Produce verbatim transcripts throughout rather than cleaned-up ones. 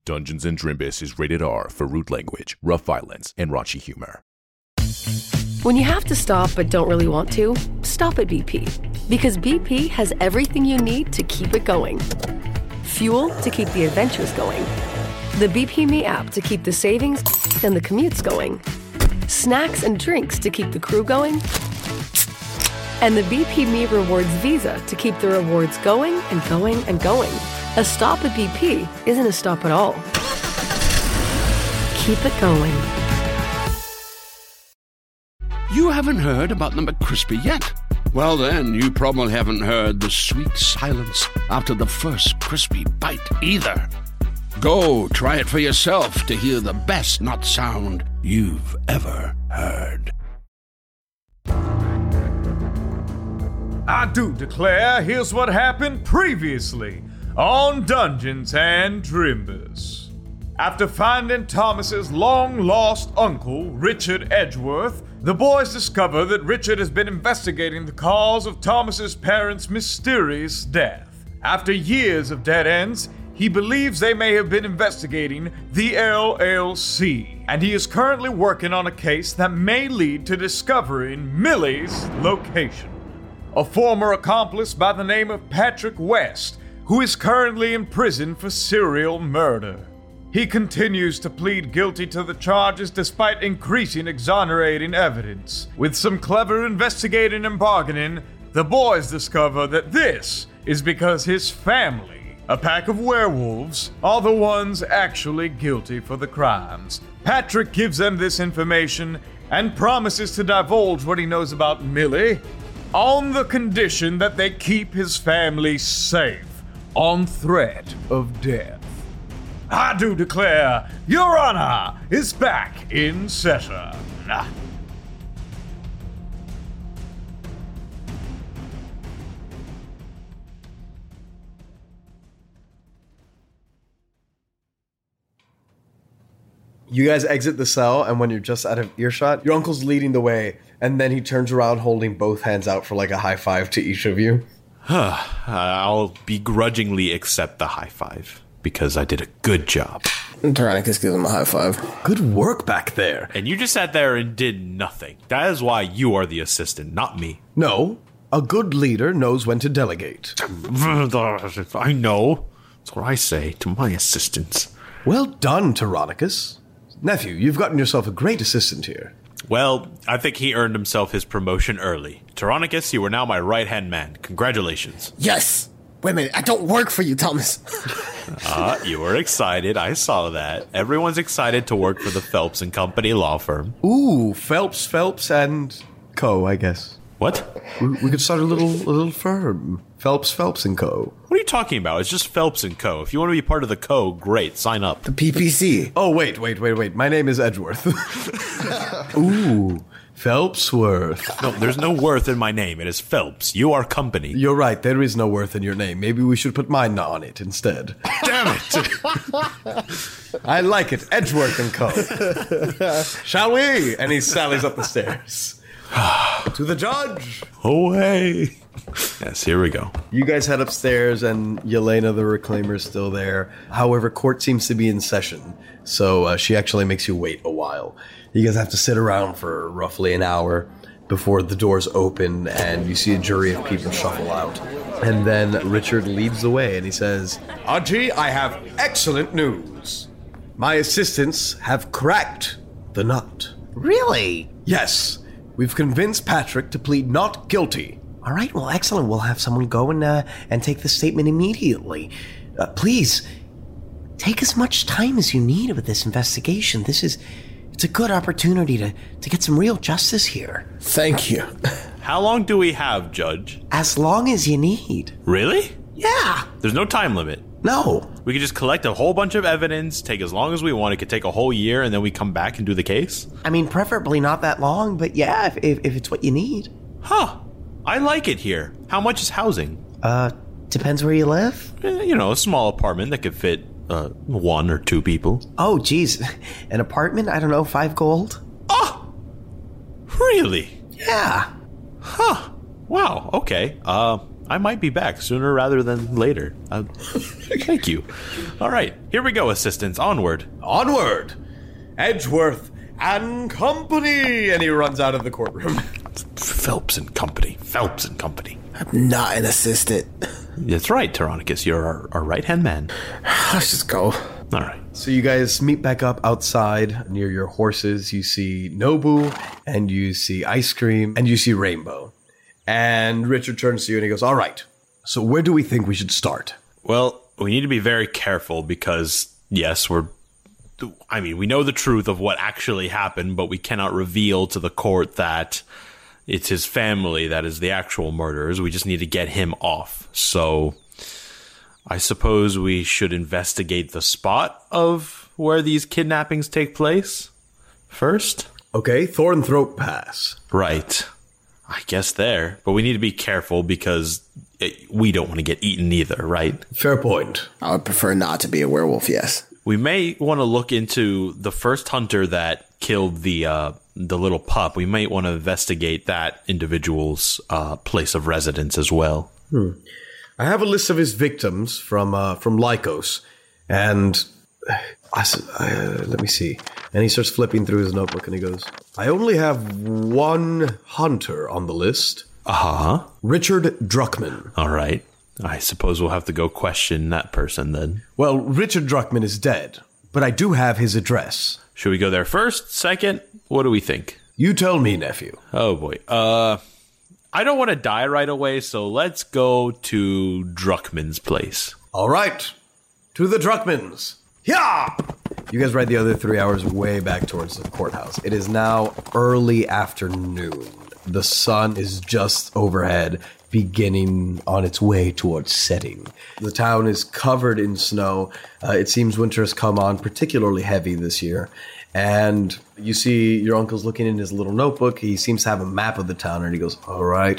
Dungeons and Drimbus is rated R for rude language, rough violence, and raunchy humor. When you have to stop but don't really want to, stop at B P. Because B P has everything you need to keep it going. Fuel to keep the adventures going. The B P Me app to keep the savings and the commutes going. Snacks and drinks to keep the crew going. And the B P Me Rewards Visa to keep the rewards going and going and going. A stop at B P isn't a stop at all. Keep it going. You haven't heard about the McCrispy yet? Well then, you probably haven't heard the sweet silence after the first crispy bite either. Go try it for yourself to hear the best nut sound you've ever heard. I do declare, here's what happened previously on Dungeons and Drimbus. After finding Thomas's long-lost uncle, Richard Edgeworth, the boys discover that Richard has been investigating the cause of Thomas's parents' mysterious death. After years of dead ends, he believes they may have been investigating the L L C, and he is currently working on a case that may lead to discovering Millie's location. A former accomplice by the name of Patrick West, who is currently in prison for serial murder. He continues to plead guilty to the charges despite increasing exonerating evidence. With some clever investigating and bargaining, the boys discover that this is because his family, a pack of werewolves, are the ones actually guilty for the crimes. Patrick gives them this information and promises to divulge what he knows about Millie on the condition that they keep his family safe on threat of death. I do declare, Your Honor is back in session. You guys exit the cell, and when you're just out of earshot, your uncle's leading the way, and then he turns around holding both hands out for like a high five to each of you. I'll begrudgingly accept the high five, because I did a good job. Tyrannicus gives him a high five. Good work back there. And you just sat there and did nothing. That is why you are the assistant, not me. No, a good leader knows when to delegate. I know. That's what I say to my assistants. Well done, Tyrannicus. Nephew, you've gotten yourself a great assistant here. Well, I think he earned himself his promotion early. Tyrannicus, you are now my right-hand man. Congratulations. Yes! Wait a minute, I don't work for you, Thomas. Ah, uh, you were excited. I saw that. Everyone's excited to work for the Phelps and Company law firm. Ooh, Phelps, Phelps, and Co., I guess. What? We, we could start a little a little firm. Phelps, Phelps, and Co. What are you talking about? It's just Phelps and Co. If you want to be part of the Co., great. Sign up. The P P C. Oh, wait, wait, wait, wait. My name is Edgeworth. Ooh, Phelpsworth. No, there's no worth in my name. It is Phelps. You are company. You're right. There is no worth in your name. Maybe we should put mine on it instead. Damn it. I like it. Edgeworth and Co. Shall we? And he sallies up the stairs. To the judge. Away. Yes, here we go. You guys head upstairs, and Yelena the Reclaimer is still there. However, court seems to be in session, so uh, she actually makes you wait a while. You guys have to sit around for roughly an hour before the doors open, and you see a jury of people shuffle out. And then Richard leads the way, and he says, Archie, I have excellent news. My assistants have cracked the nut. Really? Yes. We've convinced Patrick to plead not guilty. All right, well, excellent. We'll have someone go and, uh, and take the statement immediately. Uh, please, take as much time as you need with this investigation. This is, it's a good opportunity to, to get some real justice here. Thank you. How long do we have, Judge? As long as you need. Really? Yeah. There's no time limit. No. We could just collect a whole bunch of evidence, take as long as we want. It could take a whole year, and then we come back and do the case? I mean, preferably not that long, but yeah, if, if, if it's what you need. Huh. I like it here. How much is housing? Uh, depends where you live. Eh, you know, a small apartment that could fit uh, one or two people. Oh, geez. An apartment? I don't know, five gold? Oh! Really? Yeah. Huh. Wow, okay. Uh, I might be back sooner rather than later. Uh, thank you. All right, here we go, assistants. Onward. Onward! Edgeworth and Company! And he runs out of the courtroom. Phelps and Company. Phelps and Company. I'm not an assistant. That's right, Tyrannicus. You're our, our right-hand man. Let's just go. All right. So you guys meet back up outside near your horses. You see Nobu, and you see Ice Cream, and you see Rainbow. And Richard turns to you and he goes, all right, so where do we think we should start? Well, we need to be very careful because, yes, we're... I mean, we know the truth of what actually happened, but we cannot reveal to the court that it's his family that is the actual murderers. We just need to get him off. So I suppose we should investigate the spot of where these kidnappings take place first. Okay, Thornthroat Pass. Right. I guess there. But we need to be careful because it, we don't want to get eaten either, right? Fair point. I would prefer not to be a werewolf, yes. We may want to look into the first hunter that killed the uh, the little pup. We might want to investigate that individual's uh, place of residence as well. Hmm. I have a list of his victims from uh, from Lycos, and I, uh, let me see. And he starts flipping through his notebook, and he goes, I only have one hunter on the list. Uh-huh. Richard Druckmann. All right. I suppose we'll have to go question that person then. Well, Richard Druckmann is dead, but I do have his address. Should we go there first? Second? What do we think? You tell me, nephew. Oh, boy. Uh, I don't want to die right away, so let's go to Druckmann's place. All right. To the Druckmanns. Yeah! You guys ride the other three hours way back towards the courthouse. It is now early afternoon. The sun is just overhead, beginning on its way towards setting. The town is covered in snow. Uh, it seems winter has come on particularly heavy this year. And you see your uncle's looking in his little notebook. He seems to have a map of the town, and he goes, all right.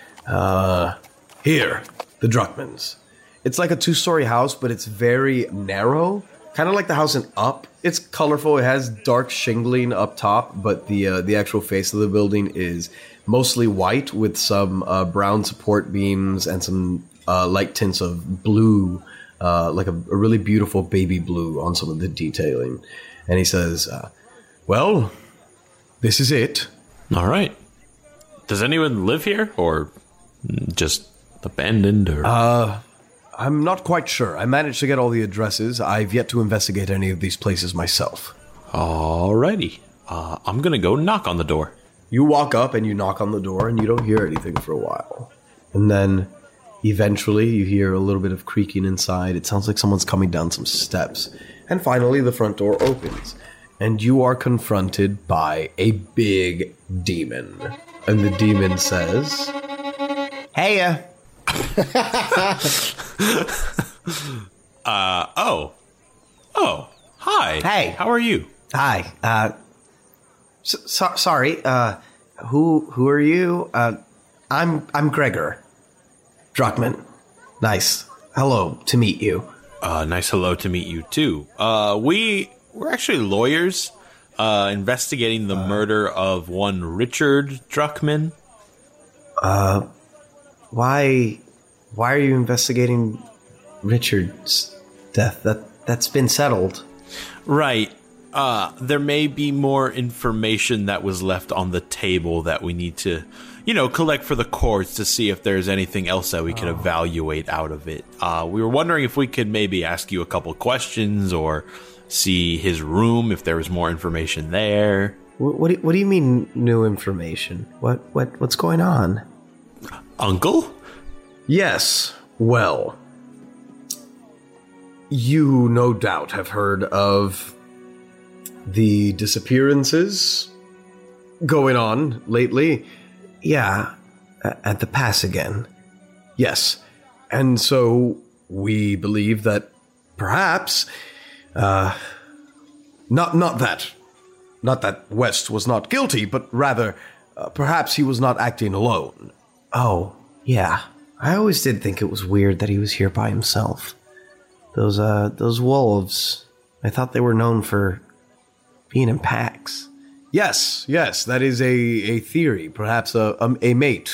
Uh, here, the Druckmanns. It's like a two-story house, but it's very narrow. Kind of like the house in Up. It's colorful. It has dark shingling up top, but the uh, the actual face of the building is mostly white with some uh, brown support beams and some uh, light tints of blue, uh, like a, a really beautiful baby blue on some of the detailing. And he says, uh, well, this is it. All right. Does anyone live here or just abandoned? Or Uh... I'm not quite sure. I managed to get all the addresses. I've yet to investigate any of these places myself. Alrighty. Uh, I'm gonna go knock on the door. You walk up and you knock on the door and you don't hear anything for a while. And then eventually you hear a little bit of creaking inside. It sounds like someone's coming down some steps. And finally the front door opens. And you are confronted by a big demon. And the demon says, Heya. uh, oh. Oh, hi. Hey. How are you? Hi. Uh, so, so, sorry. Uh, who who are you? Uh, I'm I'm Gregor Druckmann. Nice. Hello to meet you. Uh, nice hello to meet you too. Uh, we we're actually lawyers, uh, investigating the uh, murder of one Richard Druckmann. Uh, why why are you investigating Richard's death? That that's been settled. Right. Uh, there may be more information that was left on the table that we need to, you know, collect for the courts to see if there's anything else that we can oh. evaluate out of it. Uh, we were wondering if we could maybe ask you a couple questions or see his room if there was more information there. What what do, what do you mean new information? What what what's going on? Uncle? Yes. Well, you no doubt have heard of the disappearances going on lately. Yeah, at the pass again. Yes. And so we believe that perhaps, uh, not, not that, not that West was not guilty, but rather, uh, perhaps he was not acting alone. Oh, yeah. I always did think it was weird that he was here by himself. Those, uh, those wolves, I thought they were known for being in packs. Yes, yes, that is a, a theory. Perhaps a, a, a mate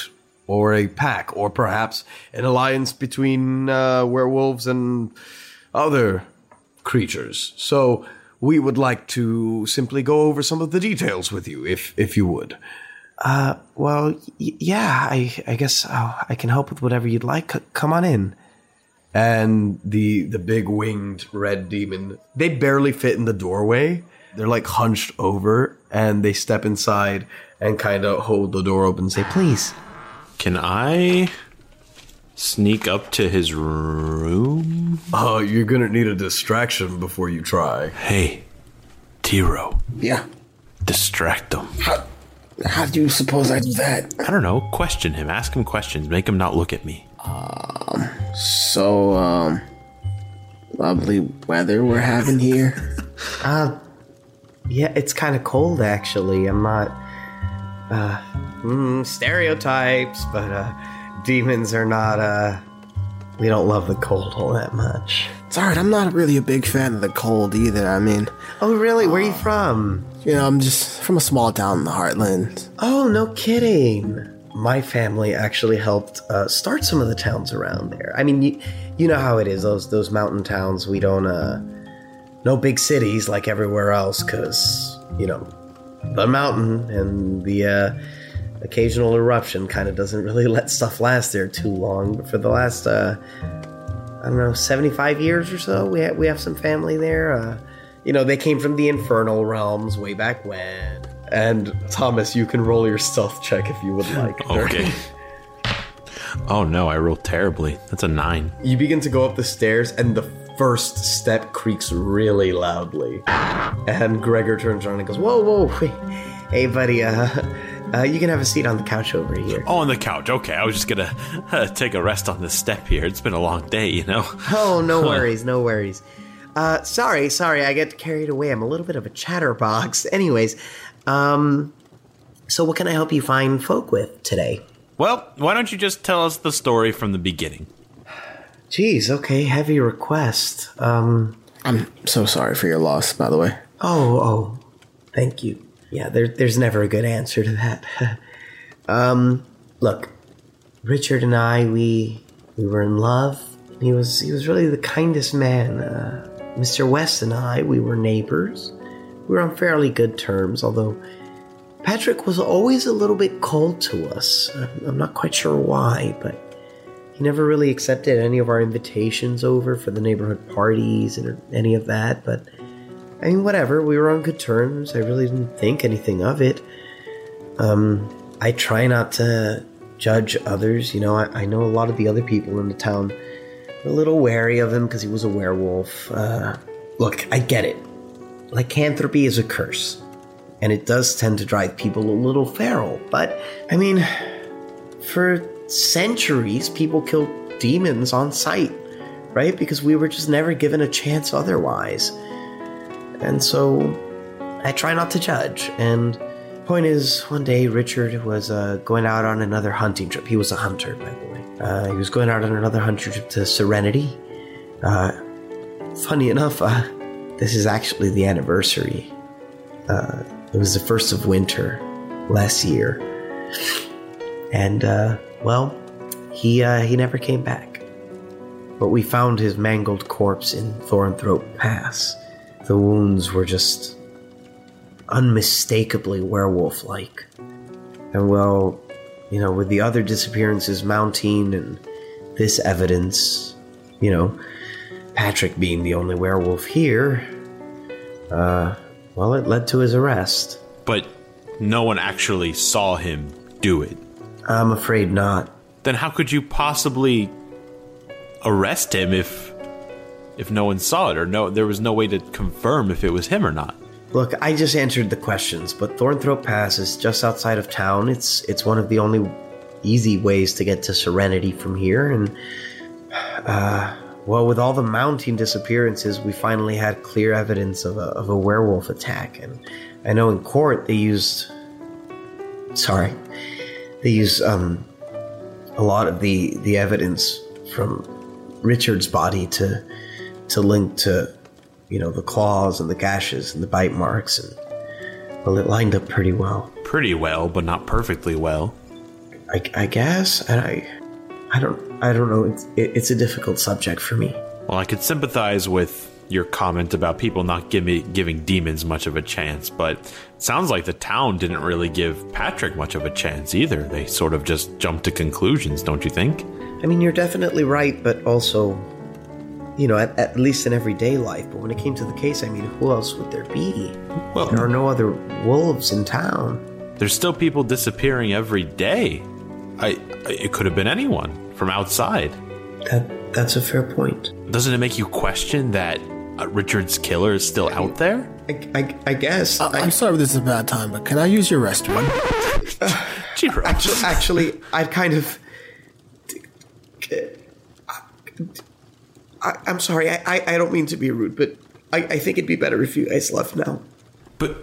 or a pack, or perhaps an alliance between uh, werewolves and other creatures. So we would like to simply go over some of the details with you, if if you would. Uh, well, y- yeah, I I guess uh, I can help with whatever you'd like. C- come on in. And the the big winged red demon, they barely fit in the doorway. They're like hunched over, and they step inside and kind of hold the door open and say, please. Can I sneak up to his room? Oh, uh, you're gonna need a distraction before you try. Hey, Tiro. Yeah. Distract him. How, how do you suppose I do that? I don't know. Question him. Ask him questions. Make him not look at me. Um, so, um, lovely weather we're having here. Uh, yeah, it's kind of cold, actually. I'm not, uh, mm, stereotypes, but, uh, demons are not, uh, we don't love the cold all that much. It's alright, I'm not really a big fan of the cold either, I mean. Oh, really? Where are you from? You know, I'm just from a small town in the heartland. Oh, no kidding. My family actually helped uh, start some of the towns around there. I mean, you, you know how it is, those those mountain towns. We don't, uh, no big cities like everywhere else, because, you know, the mountain and the uh, occasional eruption kind of doesn't really let stuff last there too long. But for the last, uh, I don't know, seventy-five years or so, we, ha- we have some family there. Uh, you know, they came from the infernal realms way back when. And Thomas, you can roll your stealth check if you would like. Okay. Oh no, I rolled terribly. That's a nine. You begin to go up the stairs, and the first step creaks really loudly. And Gregor turns around and goes, whoa, whoa, wait. Hey, buddy, uh, uh, you can have a seat on the couch over here. Oh, on the couch. Okay, I was just gonna uh, take a rest on this step here. It's been a long day, you know? Oh, no worries, no worries. Uh, sorry, sorry, I get carried away. I'm a little bit of a chatterbox. Anyways, um, so what can I help you find folk with today? Well, why don't you just tell us the story from the beginning? Jeez, okay, heavy request. Um, I'm so sorry for your loss, by the way. Oh, oh, thank you. Yeah, there, there's never a good answer to that. um, look, Richard and I, we we were in love. He was he was really the kindest man. Uh, Mister West and I, we were neighbors. We were on fairly good terms, although Patrick was always a little bit cold to us. I'm not quite sure why, but he never really accepted any of our invitations over for the neighborhood parties and any of that. But, I mean, whatever. We were on good terms. I really didn't think anything of it. Um, I try not to judge others. You know, I, I know a lot of the other people in the town are a little wary of him because he was a werewolf. Uh, look, I get it. Lycanthropy is a curse, and it does tend to drive people a little feral. But, I mean, for centuries, people killed demons on sight, right? Because we were just never given a chance otherwise. And so, I try not to judge. And point is, one day, Richard was uh, going out on another hunting trip. He was a hunter, by the way. Uh, he was going out on another hunting trip to Serenity. Uh, funny enough, uh, this is actually the anniversary. Uh, it was the first of winter last year. And, uh, well, he, uh, he never came back. But we found his mangled corpse in Thornthrope Pass. The wounds were just unmistakably werewolf-like. And, well, you know, with the other disappearances mounting and this evidence, you know, Patrick being the only werewolf here, uh, well, it led to his arrest. But no one actually saw him do it. I'm afraid not. Then how could you possibly arrest him if if no one saw it, or no there was no way to confirm if it was him or not? Look, I just answered the questions, but Thornthrope Pass is just outside of town. It's it's one of the only easy ways to get to Serenity from here, and uh, well, with all the mounting disappearances, we finally had clear evidence of a, of a werewolf attack. And I know in court they used, sorry, they used um, a lot of the, the evidence from Richard's body to to link to, you know, the claws and the gashes and the bite marks, and well, it lined up pretty well. Pretty well, but not perfectly well. I, I guess, and I, I don't, I don't know. It's, it, it's a difficult subject for me. Well, I could sympathize with your comment about people not giving giving demons much of a chance, but it sounds like the town didn't really give Patrick much of a chance either. They sort of just jumped to conclusions, don't you think? I mean, you're definitely right, but also, you know, at, at least in everyday life. But when it came to the case, I mean, who else would there be? Well, there are no other wolves in town. There's still people disappearing every day. I, it could have been anyone from outside. That that's a fair point. Doesn't it make you question that uh, Richard's killer is still out there? I, I, I guess. Uh, I, I'm sorry if this is a bad time, but can I use your restroom? uh, actually, actually, I'd kind of. I, I'm sorry. I, I, I don't mean to be rude, but I, I think it'd be better if you guys left now. But.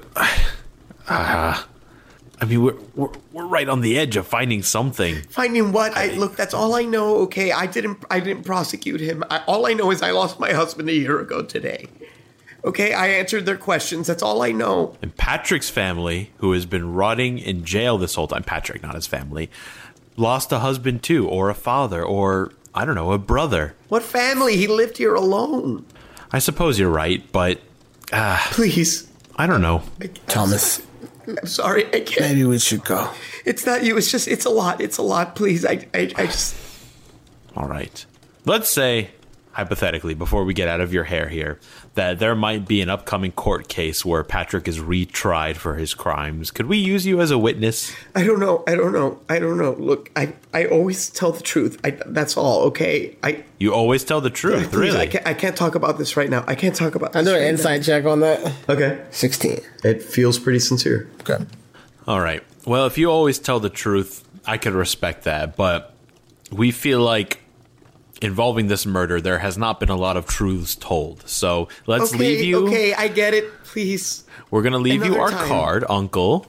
Uh, I mean, we're, we're we're right on the edge of finding something. Finding what? I, look, that's all I know. Okay, I didn't I didn't prosecute him. I, all I know is I lost my husband a year ago today. Okay, I answered their questions. That's all I know. And Patrick's family, who has been rotting in jail this whole time, Patrick, not his family, lost a husband too, or a father, or I don't know, a brother. What family? He lived here alone. I suppose you're right, but uh, please, I don't know, Thomas. I'm sorry, I can't. Maybe we should go. It's not you. It's just, it's a lot. It's a lot. Please, I, I, I just. All right. Let's say, hypothetically, before we get out of your hair here, that there might be an upcoming court case where Patrick is retried for his crimes. Could we use you as a witness? I don't know. I don't know. I don't know. Look, I, I always tell the truth. I, that's all. Okay. I. You always tell the truth, yeah, please, really? I can't, I can't talk about this right now. I can't talk about. I this do an right insight now. check on that. Okay. sixteen. It feels pretty sincere. Okay. All right. Well, if you always tell the truth, I could respect that. But we feel like involving this murder, there has not been a lot of truths told. So let's okay, leave you. Okay, I get it. Please. We're gonna leave Another you our time. card, Uncle.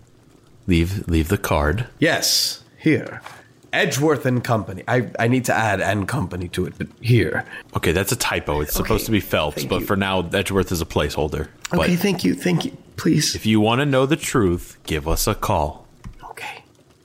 Leave leave the card. Yes, here. Edgeworth and Company. I, I need to add and Company to it, but here. Okay, that's a typo. It's Okay, supposed to be Phelps, thank but you. for now, Edgeworth is a placeholder. But Okay, thank you. Thank you. Please. if you want to know the truth, give us a call. Okay.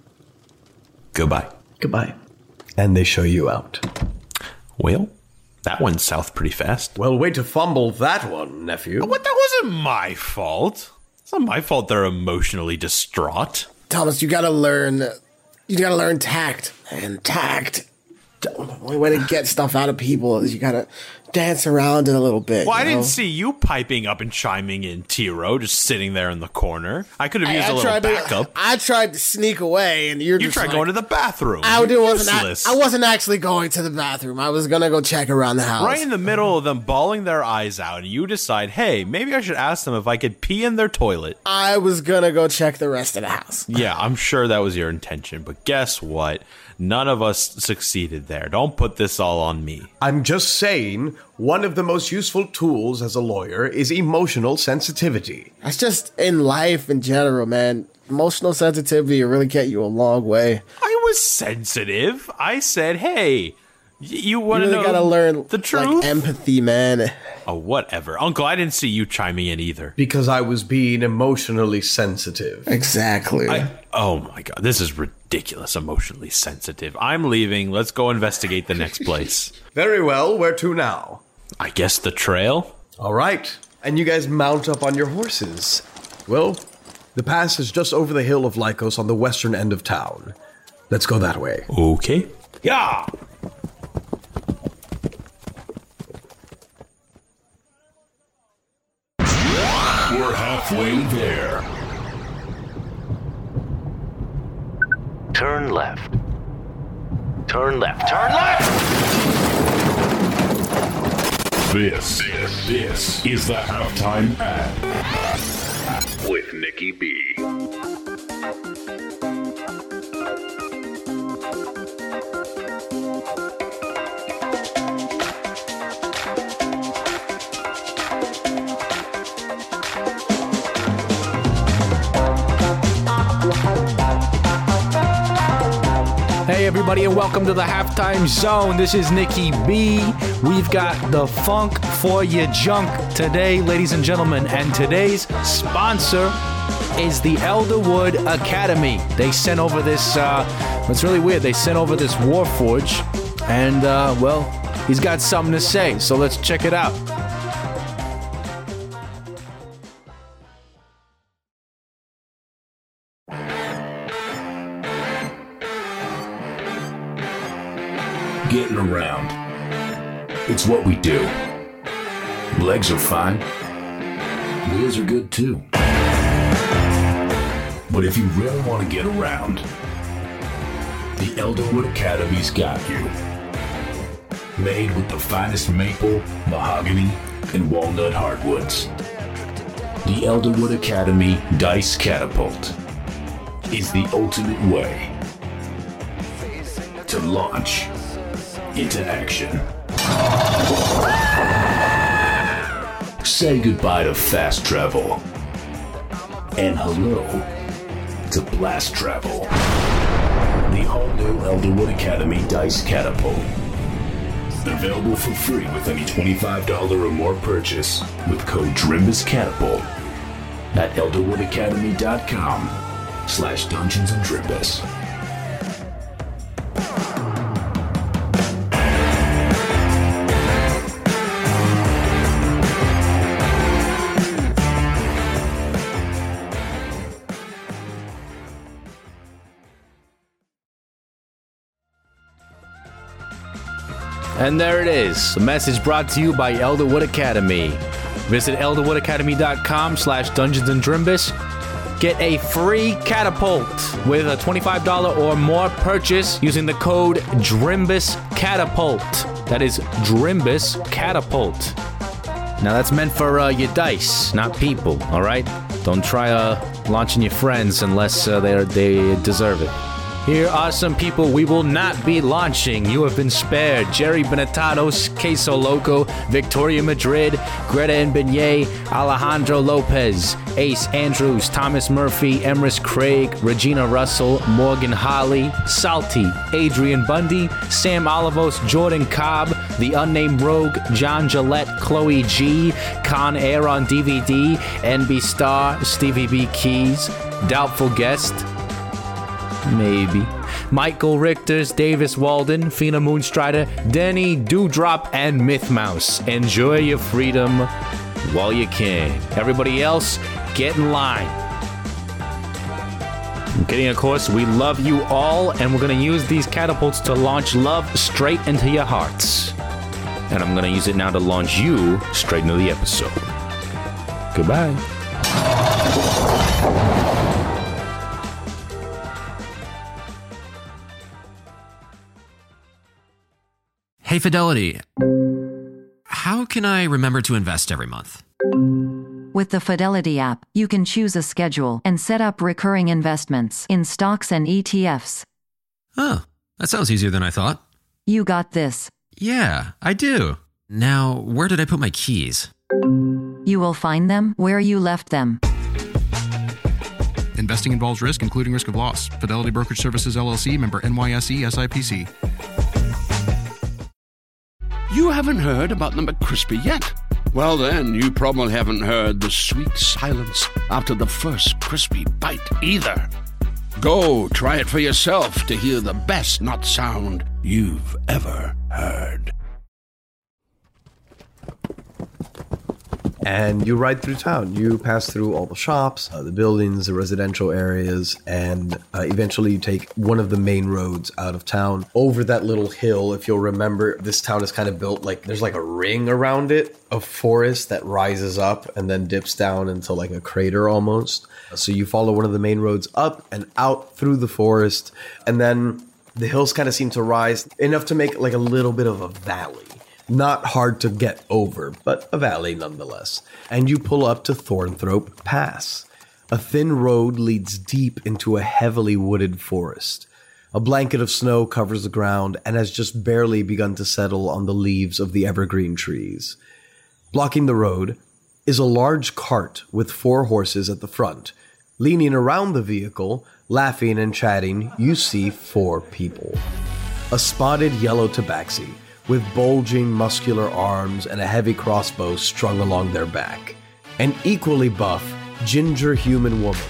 Goodbye. Goodbye. And they show you out. Well, that went south pretty fast. Well, way to fumble that one, nephew. What? That wasn't my fault. It's not my fault they're emotionally distraught. Thomas, you gotta learn. You gotta learn tact. And tact. The only way to get stuff out of people is you gotta dance around it a little bit. Well, I you didn't know? see you piping up and chiming in, Tiro, just sitting there in the corner. I could have I, used I a little tried backup. To, I tried to sneak away, and you're You just tried like, going to the bathroom. I, You're didn't- wasn't useless. I wasn't actually going to the bathroom. I was gonna go check around the house. Right in the middle of them bawling their eyes out, and you decide, hey, maybe I should ask them if I could pee in their toilet. I was gonna go check the rest of the house. Yeah, I'm sure that was your intention, but guess what? None of us succeeded there. Don't put this all on me. I'm just saying, one of the most useful tools as a lawyer is emotional sensitivity. That's just in life in general, man. Emotional sensitivity will really get you a long way. I was sensitive. I said, hey, y- you You want to really know gotta learn the truth? like empathy, man. Oh, whatever. Uncle, I didn't see you chiming in either. Because I was being emotionally sensitive. Exactly. I, oh my god, this is ridiculous, emotionally sensitive. I'm leaving. Let's go investigate the next place. Very well, where to now? I guess the trail? All right. And you guys mount up on your horses. Well, the pass is just over the hill of Lycos on the western end of town. Let's go that way. Okay. Yeah! We're halfway there. Turn left. Turn left. Turn left! This, this, this is the halftime ad with Nikki B. Hey everybody and welcome to the Halftime Zone. This is Nikki B. We've got the funk for your junk today, ladies and gentlemen. And today's sponsor is the Elderwood Academy. They sent over this, uh, it's really weird. They sent over this Warforge, and, uh, well, he's got something to say, so let's check it out. Getting around. It's what we do. Legs are fine. Wheels are good too. But if you really want to get around, the Elderwood Academy's got you. Made with the finest maple, mahogany, and walnut hardwoods. The Elderwood Academy Dice Catapult is the ultimate way to launch into action. Say goodbye to fast travel and hello to blast travel. The all-new Elderwood Academy Dice Catapult. Available for free with any twenty-five dollars or more purchase with code DrimbusCatapult at elderwoodacademy.com slash Dungeons and Drimbus. And there it is, a message brought to you by Elderwood Academy. Visit elderwoodacademy.com slash Dungeons and Drimbus. Get a free catapult with a twenty-five dollars or more purchase using the code DrimbusCatapult. That is Drimbus Catapult. Now that's meant for uh, your dice, not people, all right? Don't try uh, launching your friends unless uh, they they deserve it. Here are some people we will not be launching. You have been spared. Jerry Benetados, Queso Loco, Victoria Madrid, Greta and Beignet, Alejandro Lopez, Ace Andrews, Thomas Murphy, Emrys Craig, Regina Russell, Morgan Holly, Salty, Adrian Bundy, Sam Olivos, Jordan Cobb, The Unnamed Rogue, John Gillette, Chloe G, Con Air on D V D, N B Star, Stevie B Keys, Doubtful Guest, maybe, Michael Richters, Davis Walden, Fina Moonstrider, Denny, Dewdrop, and Mythmouse. Enjoy your freedom while you can. Everybody else, get in line. I'm kidding, of course. We love you all, and we're going to use these catapults to launch love straight into your hearts. And I'm going to use it now to launch you straight into the episode. Goodbye. Hey, Fidelity. How can I remember to invest every month? With the Fidelity app, you can choose a schedule and set up recurring investments in stocks and E T Fs. Oh, that sounds easier than I thought. You got this. Yeah, I do. Now, where did I put my keys? You will find them where you left them. Investing involves risk, including risk of loss. Fidelity Brokerage Services, L L C, member N Y S E, S I P C. You haven't heard about the McCrispy yet? Well then, you probably haven't heard the sweet silence after the first crispy bite either. Go try it for yourself to hear the best nut sound you've ever heard. And you ride through town. You pass through all the shops, uh, the buildings, the residential areas, and uh, eventually you take one of the main roads out of town over that little hill. If you'll remember, this town is kind of built like there's like a ring around it of forest that rises up and then dips down into like a crater almost. So you follow one of the main roads up and out through the forest, and then the hills kind of seem to rise enough to make like a little bit of a valley. Not hard to get over, but a valley nonetheless. And you pull up to Thornthrope Pass. A thin road leads deep into a heavily wooded forest. A blanket of snow covers the ground and has just barely begun to settle on the leaves of the evergreen trees. Blocking the road is a large cart with four horses at the front. Leaning around the vehicle, laughing and chatting, you see four people. A spotted yellow tabaxi, with bulging muscular arms and a heavy crossbow strung along their back. An equally buff, ginger human woman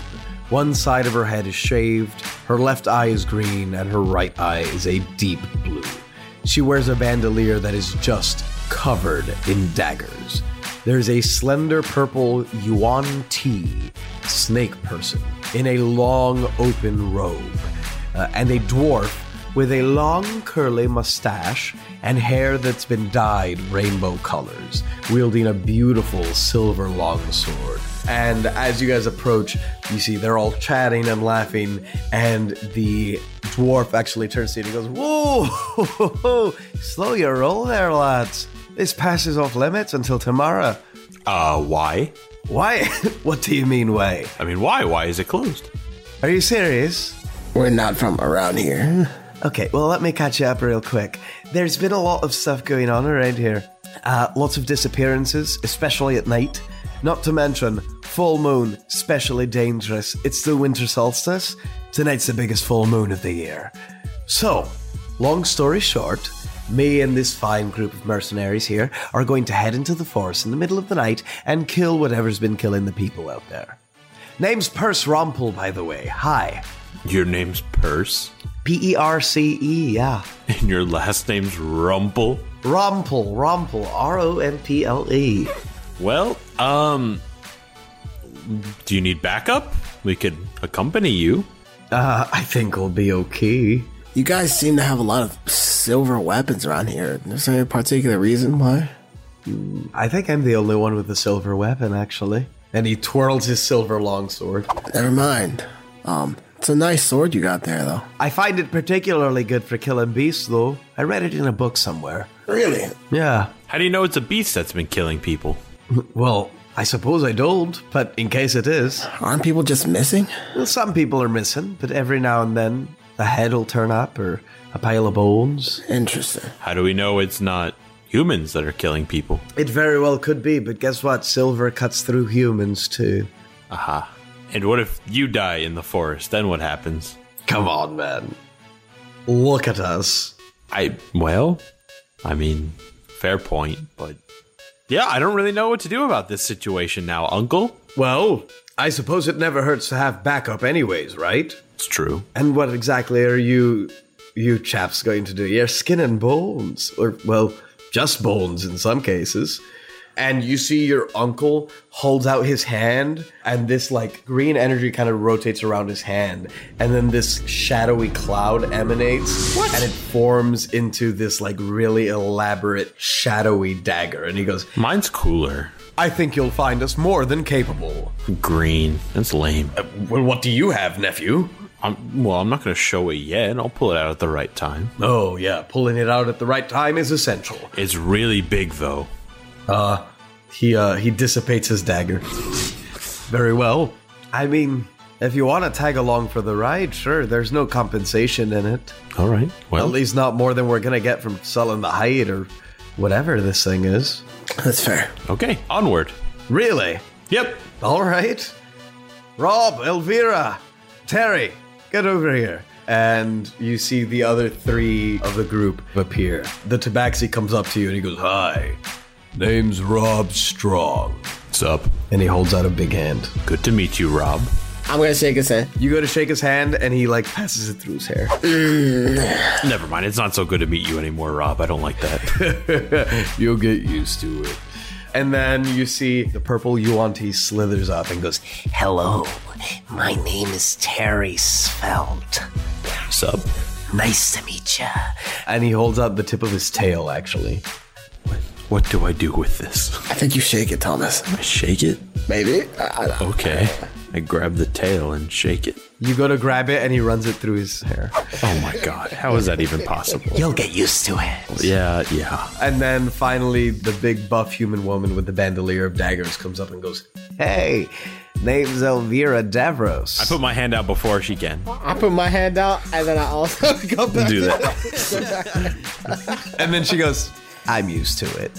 One side of her head is shaved, her left eye is green, and her right eye is a deep blue. She wears a bandolier that is just covered in daggers. There's a slender purple Yuan Ti snake person in a long open robe, uh, and a dwarf with a long curly mustache and hair that's been dyed rainbow colors, wielding a beautiful silver longsword. And as you guys approach, you see they're all chatting and laughing, and the dwarf actually turns to you and he goes, "Whoa, slow your roll there, lads. This passes off limits until tomorrow." Uh, why? Why? What do you mean, why? I mean, why? Why is it closed? Are you serious? We're not from around here. Okay, well, let me catch you up real quick. There's been a lot of stuff going on around here. Uh, lots of disappearances, especially at night. Not to mention, full moon, especially dangerous. It's the winter solstice. Tonight's the biggest full moon of the year. So, long story short, me and this fine group of mercenaries here are going to head into the forest in the middle of the night and kill whatever's been killing the people out there. Name's Perce Rompel, by the way. Hi. Your name's Perce? P E R C E, yeah. And your last name's Rumpel? Rompel, Rompel, R O M P L E. Well, um, do you need backup? We could accompany you. Uh, I think we'll be okay. You guys seem to have a lot of silver weapons around here. Is there any particular reason why? I think I'm the only one with a silver weapon, actually. And he twirls his silver longsword. Never mind. Um, it's a nice sword you got there, though. I find it particularly good for killing beasts, though. I read it in a book somewhere. Really? Yeah. How do you know it's a beast that's been killing people? Well, I suppose I don't, but in case it is. Aren't people just missing? Well, some people are missing, but every now and then a head will turn up or a pile of bones. Interesting. How do we know it's not humans that are killing people? It very well could be, but guess what? Silver cuts through humans, too. Aha. And what if you die in the forest? Then what happens? Come on, man. Look at us. I, well, I mean, fair point, but yeah, I don't really know what to do about this situation now, Uncle. Well, I suppose it never hurts to have backup anyways, right? It's true. And what exactly are you, you chaps going to do? You're skin and bones. Or, well, just bones in some cases. And you see your uncle holds out his hand, and this, like, green energy kind of rotates around his hand. And then this shadowy cloud emanates. What? And it forms into this, like, really elaborate, shadowy dagger. And he goes, "Mine's cooler. I think you'll find us more than capable." Green. That's lame. Uh, well, what do you have, nephew? I'm, well, I'm not going to show it yet. I'll pull it out at the right time. Oh, yeah. Pulling it out at the right time is essential. It's really big, though. Uh, he, uh, he dissipates his dagger. Very well. I mean, if you want to tag along for the ride, sure. There's no compensation in it. All right. Well, at least not more than we're going to get from selling the hide or whatever this thing is. That's fair. Okay, onward. Really? Yep. All right. Rob, Elvira, Terry, get over here. And you see the other three of the group appear. The tabaxi comes up to you and he goes, "Hi, name's Rob Strong." What's up? And he holds out a big hand. Good to meet you, Rob. I'm gonna shake his hand. You go to shake his hand and he, like, passes it through his hair. Mm. Never mind, it's not so good to meet you anymore, Rob. I don't like that. You'll get used to it. And then you see the purple Yuan Ti slithers up and goes, "Hello, my name is Terry Svelte. What's up? Nice to meet ya." And he holds out the tip of his tail, actually. What do I do with this? I think you shake it, Thomas. I shake it? Maybe. I, I, okay. I grab the tail and shake it. You go to grab it and he runs it through his hair. Oh my god, how is that even possible? You'll get used to it. Yeah, yeah. And then finally, the big buff human woman with the bandolier of daggers comes up and goes, "Hey, name's Elvira Davros." I put my hand out before she can. I put my hand out and then I also go back. Do that. And then she goes, "I'm used to it."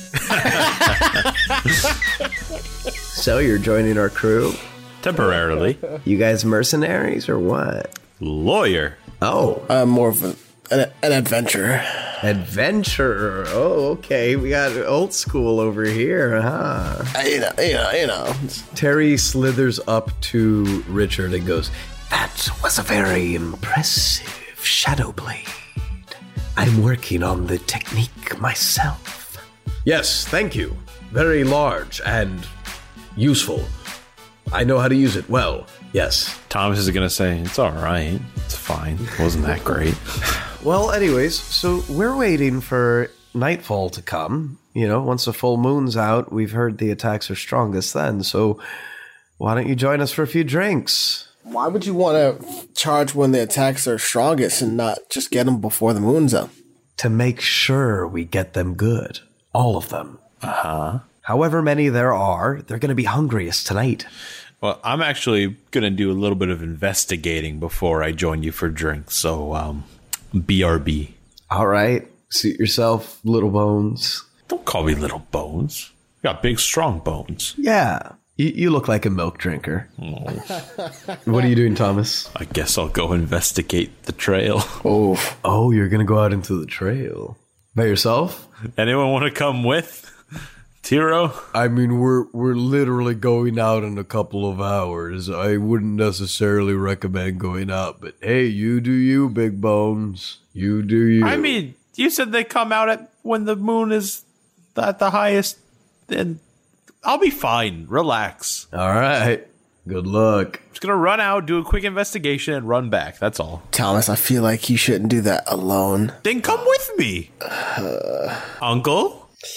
So you're joining our crew? Temporarily. You guys mercenaries or what? Lawyer. Oh. I'm more of a, an, an adventurer. Adventure. Oh, okay. We got old school over here, huh? You know, you know, you know. Terry slithers up to Richard and goes, "That was a very impressive shadow blade. I'm working on the technique myself." "Yes, thank you. Very large and useful. I know how to use it well. Yes." Thomas is going to say, "It's all right. It's fine. Wasn't that great." Well, anyways, so we're waiting for nightfall to come. You know, once the full moon's out, we've heard the attacks are strongest then. So why don't you join us for a few drinks? Why would you want to charge when the attacks are strongest and not just get them before the moon's up? To make sure we get them good. All of them. Uh-huh. However many there are, they're going to be hungriest tonight. Well, I'm actually going to do a little bit of investigating before I join you for drinks. So, um, B R B. All right. Suit yourself, Little Bones. Don't call me Little Bones. You got big, strong bones. Yeah. You, you look like a milk drinker. Oh. What are you doing, Thomas? I guess I'll go investigate the trail. Oh. Oh, you're going to go out into the trail. By yourself? Anyone want to come with? Tiro? I mean, we're we're literally going out in a couple of hours. I wouldn't necessarily recommend going out, but hey, you do you, Big Bones. You do you. I mean, you said they come out at when the moon is at the highest, then I'll be fine. Relax. All right. Good luck. Just gonna run out, do a quick investigation, and run back. That's all. Thomas, I feel like you shouldn't do that alone. Then come with me. Uh, Uncle?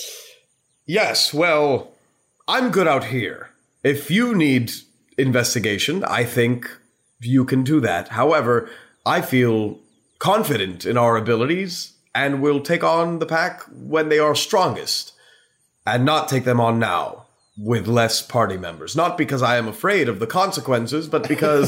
Yes, well, I'm good out here. If you need investigation, I think you can do that. However, I feel confident in our abilities and will take on the pack when they are strongest and not take them on now with less party members. Not because I am afraid of the consequences, but because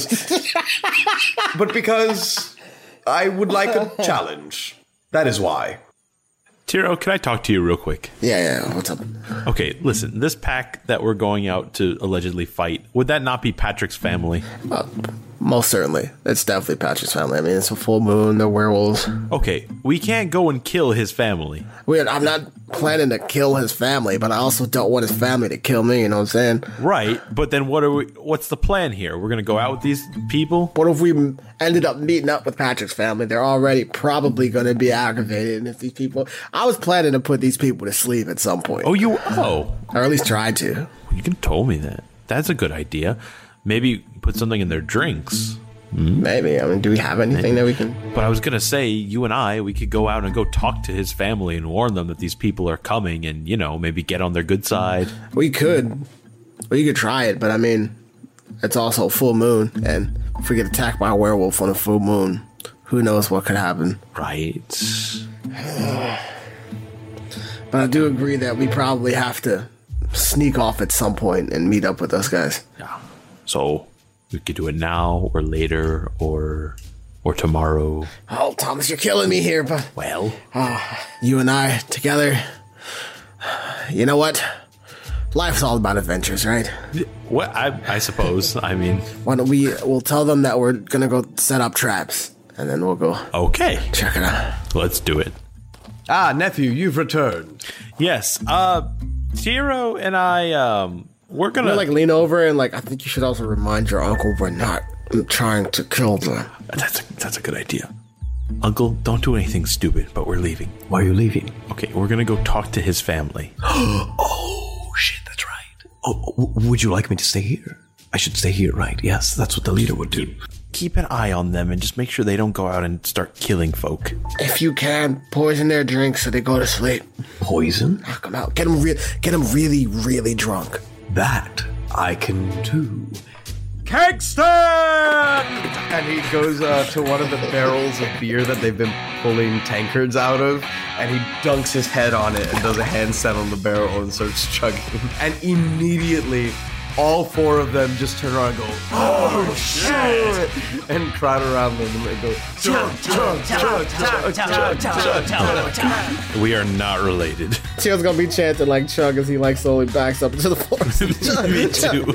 but because I would like a challenge. That is why. Tiro, can I talk to you real quick? Yeah, yeah, what's up? Okay, listen, this pack that we're going out to allegedly fight, would that not be Patrick's family? Uh, most certainly. It's definitely Patrick's family. I mean, it's a full moon, they're werewolves. Okay, we can't go and kill his family. Weird, I'm not planning to kill his family, but I also don't want his family to kill me, you know what I'm saying? Right, but then what are we, what's the plan here? We're going to go out with these people? What if we ended up meeting up with Patrick's family? They're already probably going to be aggravated, and if these people... I was planning to put these people to sleep at some point. Oh, you... Oh. Or at least try to. You can told me that. That's a good idea. Maybe put something in their drinks. Mm. Maybe. I mean, do we have anything Maybe. that we can... But I was going to say, you and I, we could go out and go talk to his family and warn them that these people are coming and, you know, maybe get on their good side. We could. We could try it, but I mean, it's also full moon, and if we get attacked by a werewolf on a full moon, who knows what could happen. Right. But I do agree that we probably have to sneak off at some point and meet up with those guys. Yeah. So we could do it now or later or or tomorrow. Oh, Thomas, you're killing me here, but... Well? Uh, you and I together... You know what? Life's all about adventures, right? What? I, I suppose. I mean... Why don't we... We'll tell them that we're gonna go set up traps, and then we'll go... Okay. Check it out. Let's do it. Ah, nephew, you've returned. Yes. Uh, Tiro and I, um, we're gonna... We're like lean over and like, I think you should also remind your uncle we're not trying to kill them. That's a, that's a good idea. Uncle, don't do anything stupid, but we're leaving. Why are you leaving? Okay, we're gonna go talk to his family. Oh, shit, that's right. Oh, w- would you like me to stay here? I should stay here, right? Yes, that's what the leader would do. Keep an eye on them and just make sure they don't go out and start killing folk. If you can, poison their drinks so they go to sleep. Poison? Knock them out. Get them, re- get them really, really drunk. That I can do. Kegston! And he goes uh, to one of the barrels of beer that they've been pulling tankards out of, and he dunks his head on it and does a handstand on the barrel and starts chugging. And immediately... all four of them just turn around and go, oh, shit! And crowd around them and they go, chug, chug, chug, chug, chug, chug, chug, chug. We are not related. Tiro's gonna be chanting like chug as he like slowly backs up into the forest. Me too.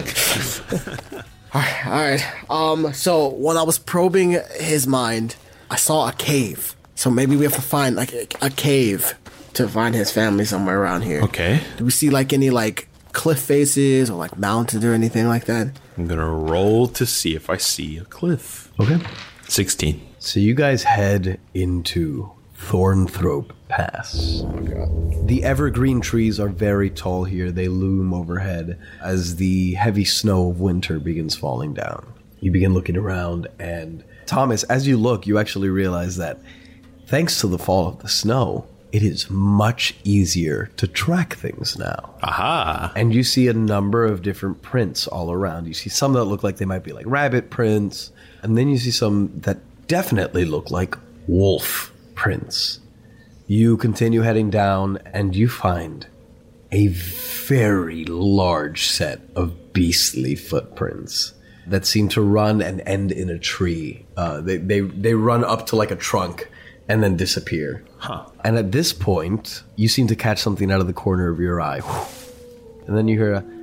Chug, chug, chug. Alright, alright. Um, so when I was probing his mind, I saw a cave. So maybe we have to find like a, a cave to find his family somewhere around here. Okay. Do we see like any like cliff faces or like mountains or anything like that? I'm gonna roll to see if I see a cliff. Okay. sixteen. So you guys head into Thornthrope Pass. Oh my god. The evergreen trees are very tall here. They loom overhead as the heavy snow of winter begins falling down. You begin looking around, and Thomas, as you look, you actually realize that thanks to the fall of the snow, it is much easier to track things now. Aha. And you see a number of different prints all around. You see some that look like they might be like rabbit prints, and then you see some that definitely look like wolf prints. You continue heading down, and you find a very large set of beastly footprints that seem to run and end in a tree. Uh, they, they, they run up to like a trunk and then disappear. Huh. And at this point, you seem to catch something out of the corner of your eye. And then you hear a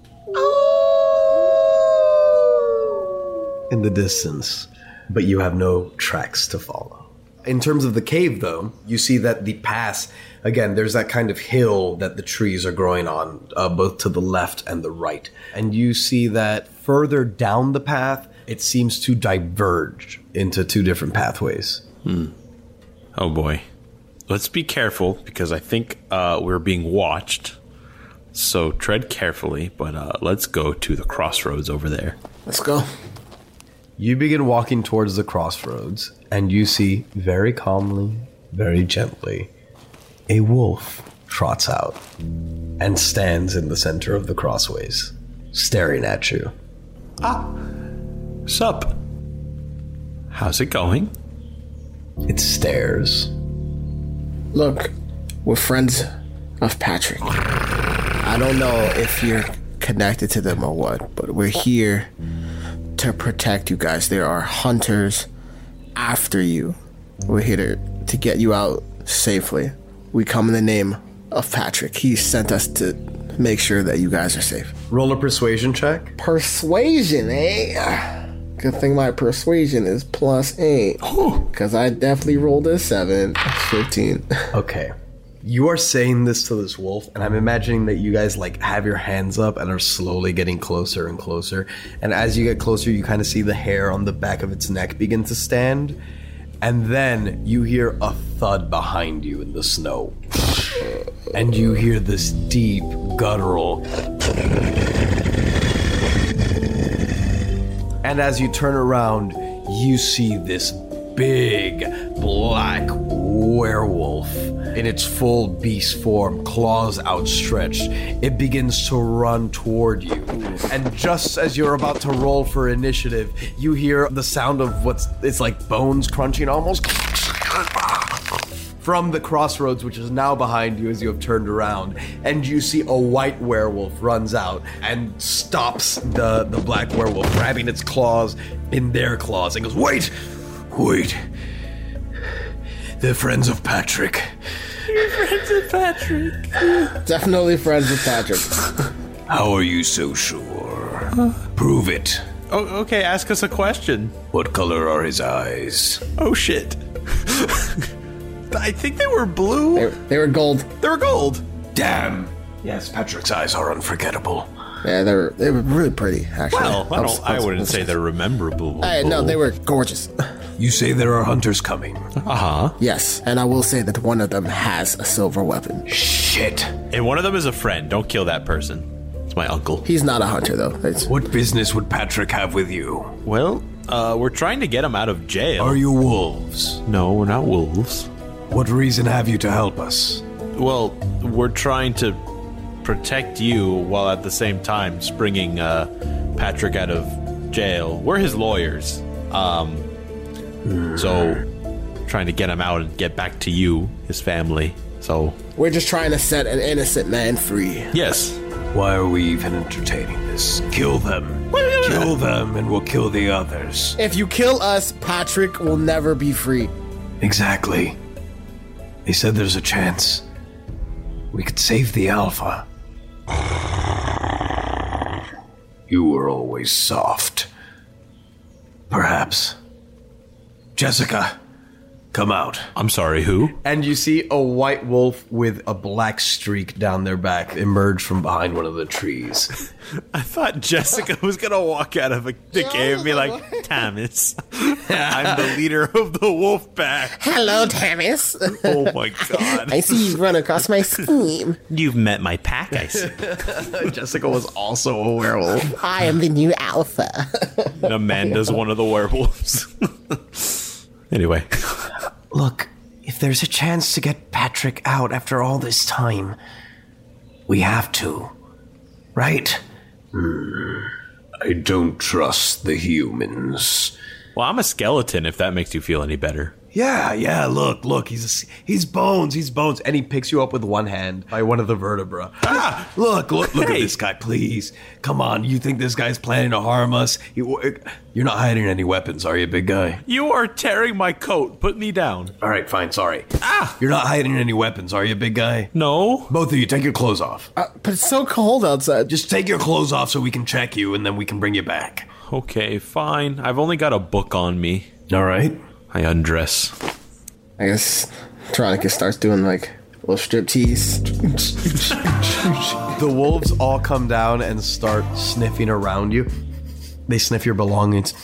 in the distance, but you have no tracks to follow. In terms of the cave, though, you see that the pass, again, there's that kind of hill that the trees are growing on, uh, both to the left and the right. And you see that further down the path, it seems to diverge into two different pathways. Hmm. Oh boy. Let's be careful, because I think uh, we're being watched. So tread carefully, but uh, let's go to the crossroads over there. Let's go. You begin walking towards the crossroads, and you see, very calmly, very gently, a wolf trots out and stands in the center of the crossways, staring at you. Ah, sup? How's it going? It stares. Look, we're friends of Patrick. I don't know if you're connected to them or what, but we're here to protect you guys. There are hunters after you. We're here to, to get you out safely. We come in the name of Patrick. He sent us to make sure that you guys are safe. Roll a persuasion check. Persuasion, eh? Good thing my persuasion is plus eight. Because I definitely rolled a seven. fifteen. Okay. You are saying this to this wolf, and I'm imagining that you guys like have your hands up and are slowly getting closer and closer. And as you get closer, you kind of see the hair on the back of its neck begin to stand. And then you hear a thud behind you in the snow. And you hear this deep, guttural. And as you turn around, you see this big, black werewolf in its full beast form, claws outstretched. It begins to run toward you. And just as you're about to roll for initiative, you hear the sound of what's, it's like bones crunching almost. From the crossroads, which is now behind you as you have turned around, and you see a white werewolf runs out and stops the, the black werewolf, grabbing its claws in their claws, and goes, "Wait! Wait! They're friends of Patrick." You're friends of Patrick. Definitely friends with Patrick. How are you so sure? Prove it. Oh, okay, ask us a question. What color are his eyes? Oh, shit. I think they were blue. They, they were gold. They were gold. Damn. Yes, Patrick's eyes are unforgettable. Yeah, they were they were really pretty, actually. Well, I, don't, I wouldn't say they're memorable. Hey, no, they were gorgeous. You say there are hunters coming. Uh-huh. Yes, and I will say that one of them has a silver weapon. Shit. And one of them is a friend. Don't kill that person. It's my uncle. He's not a hunter, though. It's... What business would Patrick have with you? Well, uh, we're trying to get him out of jail. Are you wolves? No, we're not wolves. What reason have you to help us? Well, we're trying to protect you while at the same time springing uh, Patrick out of jail. We're his lawyers. Um, so, trying to get him out and get back to you, his family. So, we're just trying to set an innocent man free. Yes. Why are we even entertaining this? Kill them. Kill them and we'll kill the others. If you kill us, Patrick will never be free. Exactly. They said there's a chance we could save the Alpha. You were always soft. Perhaps. Jessica, come out. I'm sorry, who? And you see a white wolf with a black streak down their back emerge from behind one of the trees. I thought Jessica was going to walk out of a, the cave and be like, Thomas, I'm the leader of the wolf pack. Hello, Thomas. Oh my god. I see you run across my scheme. You've met my pack, I see. Jessica was also a werewolf. I am the new alpha. And Amanda's one of the werewolves. Anyway. Look, if there's a chance to get Patrick out after all this time, we have to. Right? Hmm. I don't trust the humans. Well, I'm a skeleton, if that makes you feel any better. Yeah, yeah, look, look, he's a, he's bones, he's bones. And he picks you up with one hand by one of the vertebra. Ah! Look, look, look hey. at this guy, please. Come on, you think this guy's planning to harm us? You, you're not hiding any weapons, are you, big guy? You are tearing my coat. Put me down. All right, fine, sorry. Ah! You're not hiding any weapons, are you, big guy? No. Both of you, take your clothes off. Uh, but it's so cold outside. Just take your clothes off so we can check you, and then we can bring you back. Okay, fine. I've only got a book on me. All right. I undress. I guess Tyrannicus starts doing like a little strip tease. The wolves all come down and start sniffing around you. They sniff your belongings.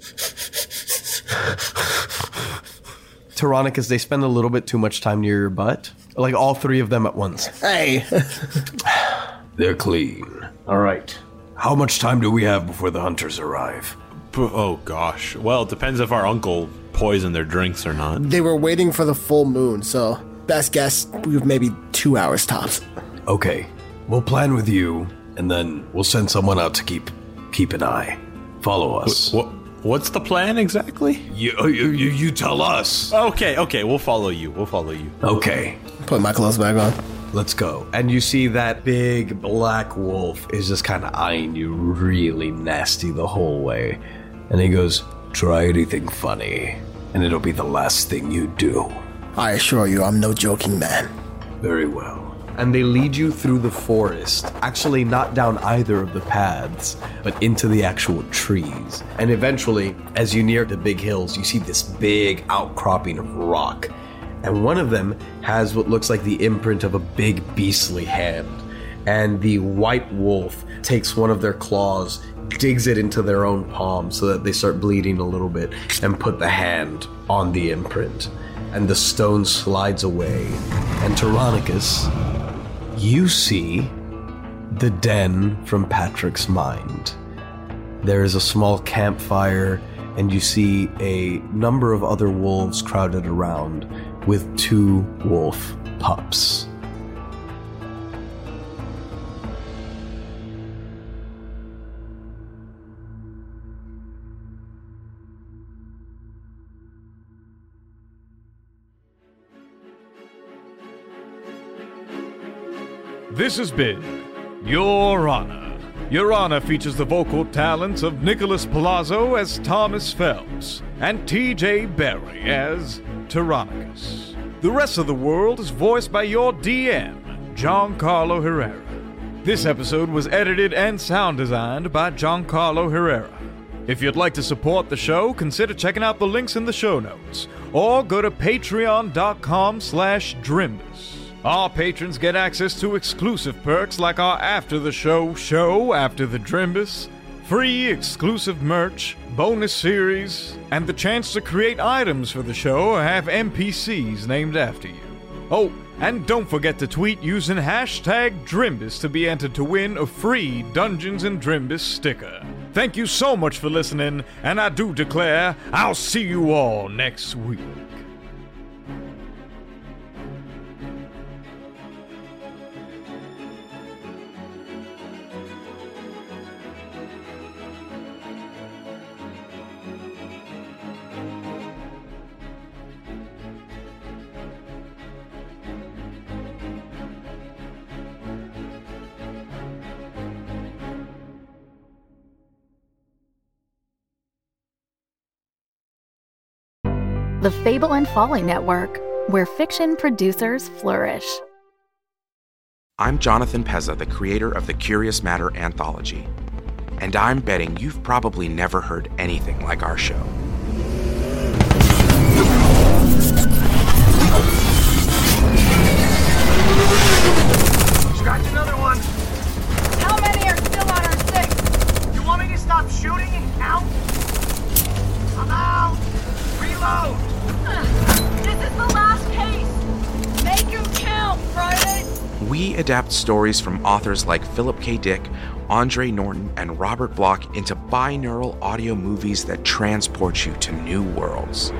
Tyrannicus, they spend a little bit too much time near your butt. Like all three of them at once. Hey. They're clean. All right. How much time do we have before the hunters arrive? Oh, gosh. Well, it depends if our uncle poisoned their drinks or not. They were waiting for the full moon, so best guess, we've maybe two hours tops. Okay. We'll plan with you, and then we'll send someone out to keep keep an eye. Follow us. What? What's the plan exactly? You, you, you, you tell us. Okay, okay. We'll follow you. We'll follow you. Okay. Put my clothes back on. Let's go. And you see that big black wolf is just kind of eyeing you really nasty the whole way. And he goes, try anything funny, and it'll be the last thing you do. I assure you, I'm no joking man. Very well. And they lead you through the forest, actually not down either of the paths, but into the actual trees. And eventually, as you near the big hills, you see this big outcropping of rock. And one of them has what looks like the imprint of a big beastly hand. And the white wolf takes one of their claws, digs it into their own palm so that they start bleeding a little bit, and put the hand on the imprint. And the stone slides away. And Tyrannicus, you see the den from Patrick's mind. There is a small campfire, and you see a number of other wolves crowded around with two wolf pups. This has been Your Honor. Your Honor features the vocal talents of Nicholas Palazzo as Thomas Phelps and T J Berry as Tyrannicus. The rest of the world is voiced by your D M, Giancarlo Herrera. This episode was edited and sound designed by Giancarlo Herrera. If you'd like to support the show, consider checking out the links in the show notes, or go to patreon.com slash Drimbus. Our patrons get access to exclusive perks like our After the Show show After the Drimbus, free exclusive merch, bonus series, and the chance to create items for the show or have N P Cs named after you. Oh, and don't forget to tweet using hashtag Drimbus to be entered to win a free Dungeons and Drimbus sticker. Thank you so much for listening, and I do declare I'll see you all next week. The Fable and Folly Network, where fiction producers flourish. I'm Jonathan Pezza, the creator of the Curious Matter anthology, and I'm betting you've probably never heard anything like our show. Scratch another one. How many are still on our six? You want me to stop shooting and count? I'm out. Reload. This is the last case. Make him count, Friday. We adapt stories from authors like Philip K. Dick, Andre Norton, and Robert Bloch into binaural audio movies that transport you to new worlds.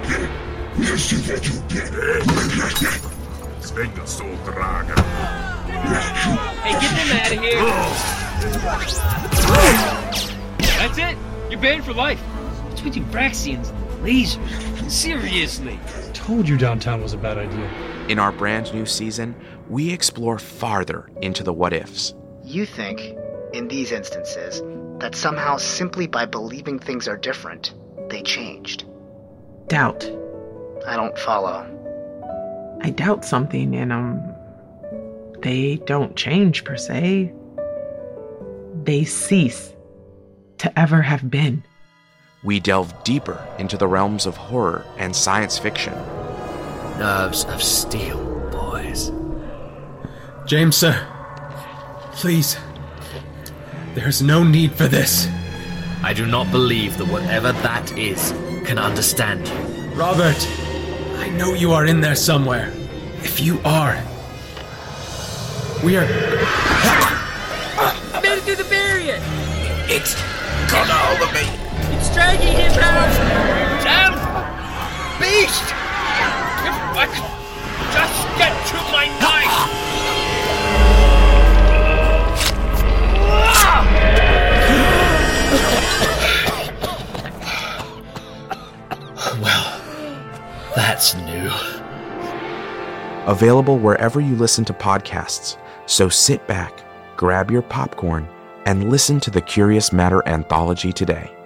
Hey, get them out of here! That's it? You're banned for life. What's with you Braxians and lasers? Seriously. I told you downtown was a bad idea. In our brand new season, we explore farther into the what-ifs. You think, in these instances, that somehow simply by believing things are different, they changed. Doubt. I don't follow. I doubt something and, um, they don't change per se. They cease to ever have been. We delve deeper into the realms of horror and science fiction. Nerves of steel, boys. James, sir. Please. There's no need for this. I do not believe that whatever that is can understand you. Robert, I know you are in there somewhere. If you are, we are... I made it through the barrier! It's got a hold of me! It's dragging him out! Damn beast! If I could just get to my knife! Well, that's new. Available wherever you listen to podcasts, so sit back, grab your popcorn, and listen to the Curious Matter anthology today.